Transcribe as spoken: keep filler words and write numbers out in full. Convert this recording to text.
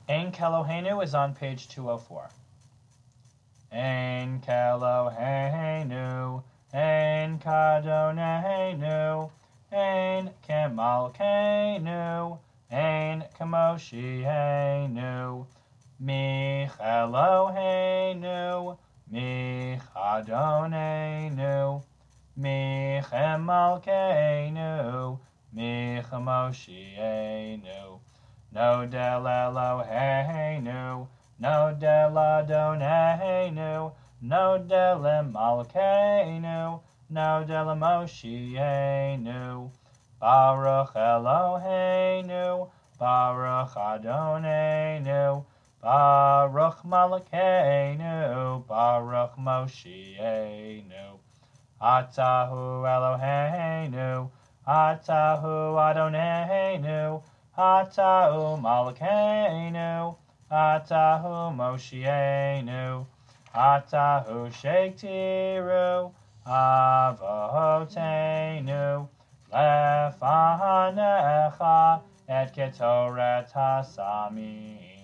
Ein Keloheinu is on page two oh four. Ein Keloheinu, Ein Kadoneinu, Ein Kemalkeinu, Ein Kemoshienu, Mich Eloheinu, Mich Adoneinu, Mich Emalkeinu, Mich Moshienu. No del Eloheinu, no del Adoneinu, no del Malkeinu, no del Moshienu. Baruch Eloheinu, Baruch Adoneinu, Baruch Malkeinu, Baruch Moshienu. Atahu Eloheinu, Atahu Adoneinu, Atahu Malkeinu, Atahu Moshienu, Atahu Shektiru, Avotenu, Lefanecha et Ketoret Hasamim.